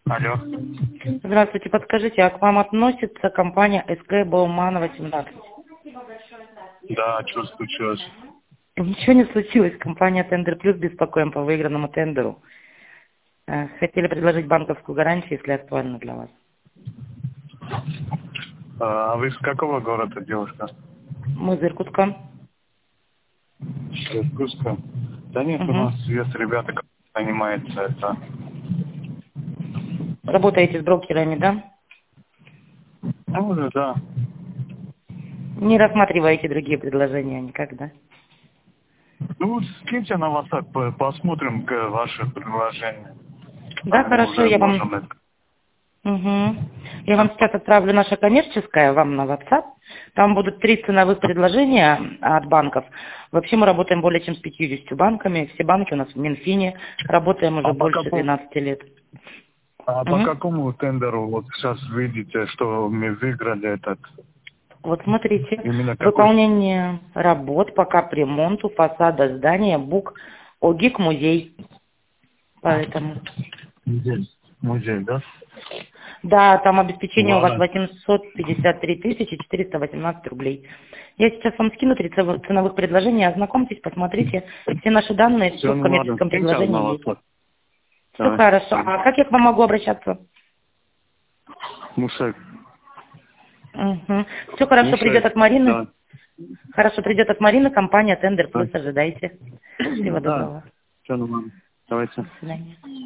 Алло. Здравствуйте, подскажите, а к вам относится компания СК Бауманова 17? Да, что случилось? Ничего не случилось. Компания Тендер Плюс беспокоим по выигранному тендеру. Хотели предложить банковскую гарантию, если актуально для вас. А вы из какого города, девушка? Мы из Иркутска. Из Иркутска. Да нет, у нас есть ребята, которые занимаются это. Работаете с брокерами, да? Ну, уже, да. Не рассматриваете другие предложения никогда? Ну, скиньте на WhatsApp, посмотрим ваши предложения. Да, Мы хорошо, уже я вам... можем это. Я вам сейчас отправлю наше коммерческое, вам на WhatsApp. Там будут 3 ценовых предложения от банков. Вообще мы работаем более чем с 50 банками. Все банки у нас в Минфине. Работаем уже больше 12 лет. По какому тендеру вот сейчас видите, что мы выиграли этот? Вот смотрите, Именно какой? выполнение работ по капремонту фасада здания БУК ОГИК музей. Поэтому. Музей, да? Да, там обеспечение у вас Ладно. 853 418 рублей. Я сейчас вам скину 3 ценовых предложения, ознакомьтесь, посмотрите. Все наши данные, все в коммерческом предложении есть. Все хорошо. А как я к вам могу обращаться? Мушек. Все хорошо, придет от Марины. Да. Хорошо, придет от Марины, компания Тендер Плюс, ожидайте. Всего Да. доброго. Все нормально. Давайте. До свидания.